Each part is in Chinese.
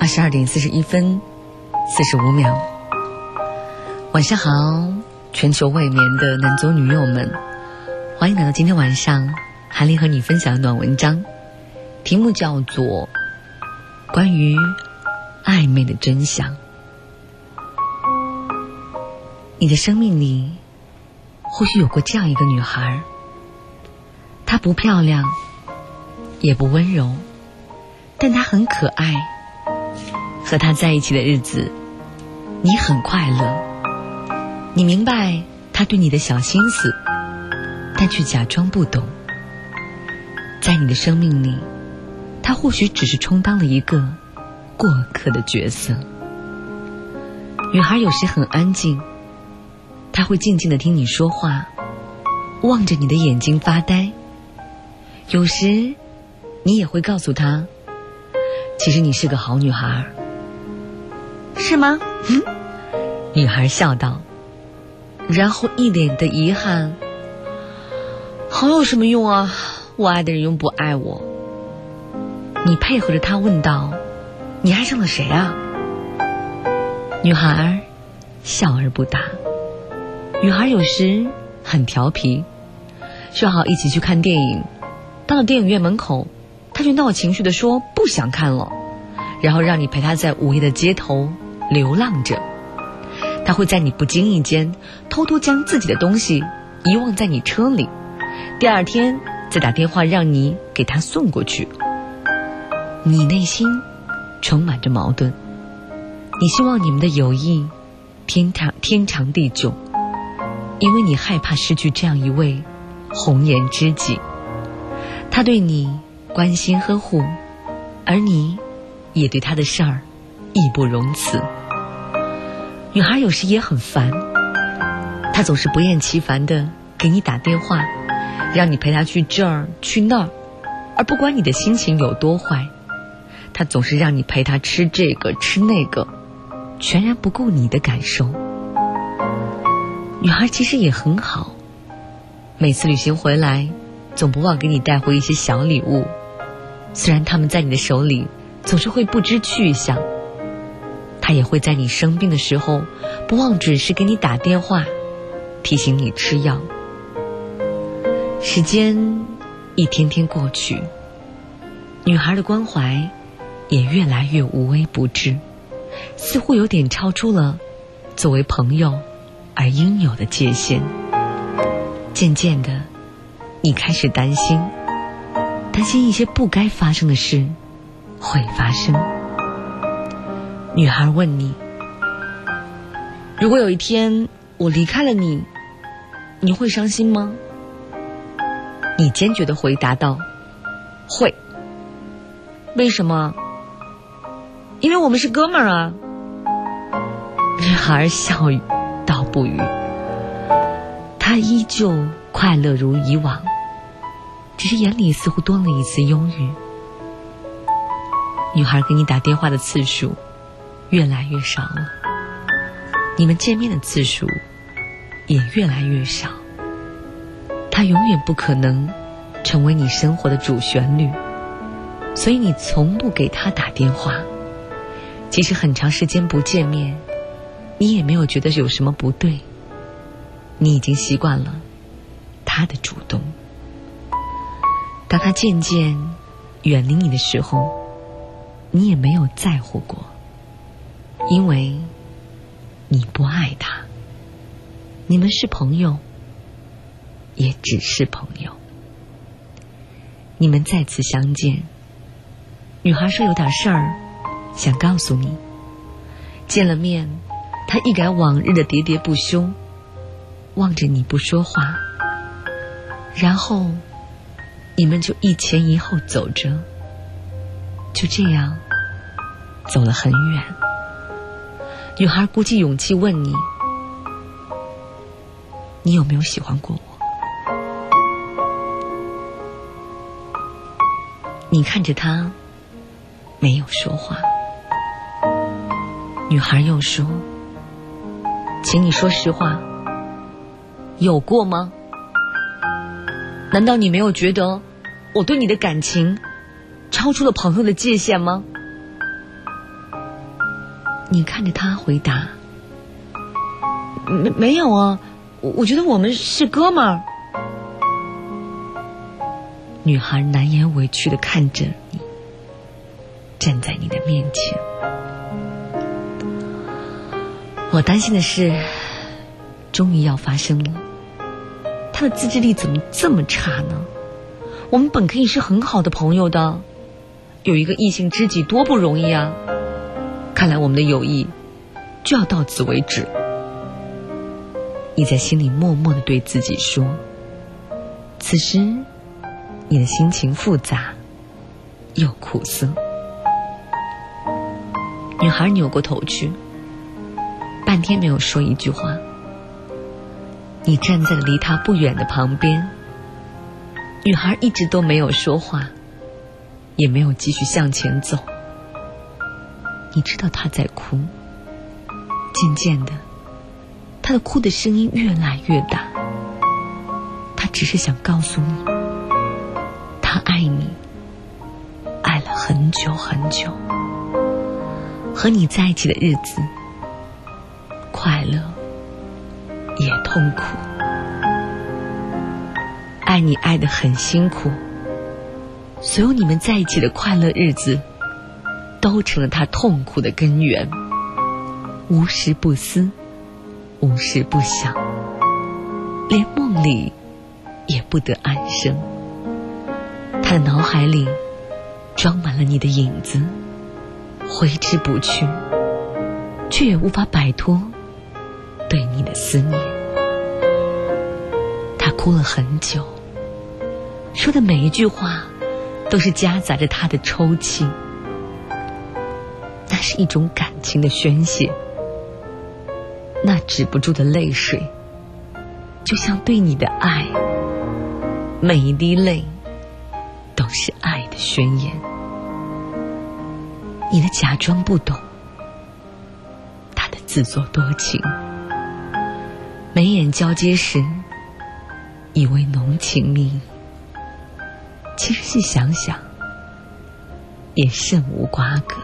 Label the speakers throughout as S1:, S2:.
S1: 22点41分45秒。晚上好，全球未眠的男左女右们，欢迎来到今天晚上韩丽和你分享的暖文章，题目叫做关于暧昧的真相。你的生命里或许有过这样一个女孩，她不漂亮也不温柔，但她很可爱。和她在一起的日子你很快乐，你明白她对你的小心思，但却假装不懂。在你的生命里，她或许只是充当了一个过客的角色。女孩有时很安静，她会静静地听你说话，望着你的眼睛发呆。有时你也会告诉她，其实你是个好女孩。是吗？女孩笑道，然后一脸的遗憾，好有什么用啊，我爱的人又不爱我。你配合着她问道，你爱上了谁啊？女孩笑而不答。女孩有时很调皮，说好一起去看电影，到了电影院门口，她就闹情绪地说不想看了，然后让你陪她在午夜的街头流浪着。她会在你不经意间偷偷将自己的东西遗忘在你车里，第二天再打电话让你给她送过去。你内心充满着矛盾，你希望你们的友谊天长地久，因为你害怕失去这样一位红颜知己。他对你关心呵护，而你也对他的事儿义不容辞。女孩有时也很烦，她总是不厌其烦地给你打电话，让你陪她去这儿去那儿，而不管你的心情有多坏，她总是让你陪她吃这个吃那个，全然不顾你的感受。女孩其实也很好，每次旅行回来总不忘给你带回一些小礼物，虽然他们在你的手里总是会不知去向。她也会在你生病的时候不忘准时给你打电话，提醒你吃药。时间一天天过去，女孩的关怀也越来越无微不至，似乎有点超出了作为朋友而应有的界限。渐渐的，你开始担心一些不该发生的事会发生。女孩问你，如果有一天我离开了你，你会伤心吗？你坚决地回答道，会。为什么？因为我们是哥们儿啊。女孩笑道不语，她依旧快乐如以往，只是眼里似乎多了一丝忧郁。女孩给你打电话的次数越来越少了，你们见面的次数也越来越少。她永远不可能成为你生活的主旋律，所以你从不给她打电话。即使很长时间不见面，你也没有觉得有什么不对，你已经习惯了她的主动。当她渐渐远离你的时候，你也没有在乎过，因为你不爱她。你们是朋友，也只是朋友。你们再次相见，女孩说有点事儿想告诉你。见了面，她一改往日的喋喋不休，望着你不说话，然后你们就一前一后走着，就这样走了很远。女孩鼓起勇气问你，你有没有喜欢过我？你看着她没有说话。女孩又说，请你说实话，有过吗？难道你没有觉得我对你的感情超出了朋友的界限吗？ 你看着他回答，没有啊，我觉得我们是哥们儿。女孩难言委屈地看着你，站在你的面前。我担心的是，终于要发生了，他的自制力怎么这么差呢？我们本可以是很好的朋友的，有一个异性知己多不容易啊！看来我们的友谊就要到此为止。你在心里默默地对自己说，此时你的心情复杂又苦涩。女孩扭过头去，半天没有说一句话。你站在了离她不远的旁边，女孩一直都没有说话，也没有继续向前走。你知道她在哭，渐渐的，她的哭的声音越来越大。她只是想告诉你，她爱你，爱了很久很久。和你在一起的日子，快乐也痛苦。爱你爱得很辛苦，所有你们在一起的快乐日子都成了他痛苦的根源。无时不思，无时不想，连梦里也不得安生。他的脑海里装满了你的影子，挥之不去，却也无法摆脱对你的思念。他哭了很久，说的每一句话都是夹杂着他的抽泣，那是一种感情的宣泄。那止不住的泪水就像对你的爱，每一滴泪都是爱的宣言。你的假装不懂，他的自作多情。眉眼交接时以为浓情蜜意，其实细想想也甚无瓜葛。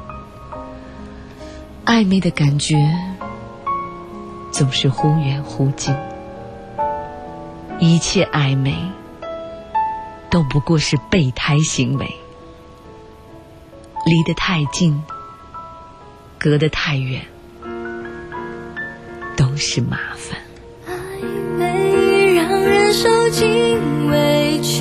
S1: 暧昧的感觉总是忽远忽近，一切暧昧都不过是备胎行为。离得太近，隔得太远，都是麻烦。
S2: 暧昧让人受尽委屈，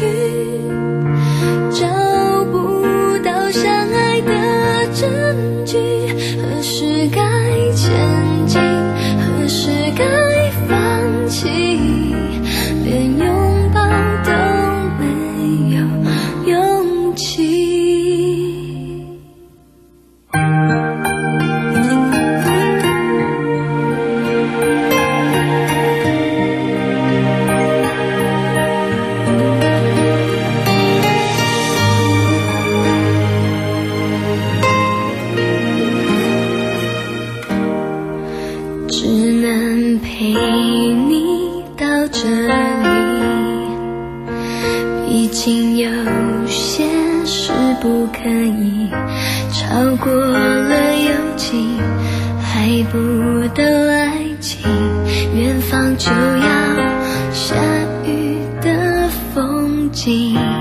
S2: 找不到相爱的证据，何时该前进，何时该放弃，连拥抱都没有勇气。不可以超过了友情，还不到爱情，远方就要下雨的风景。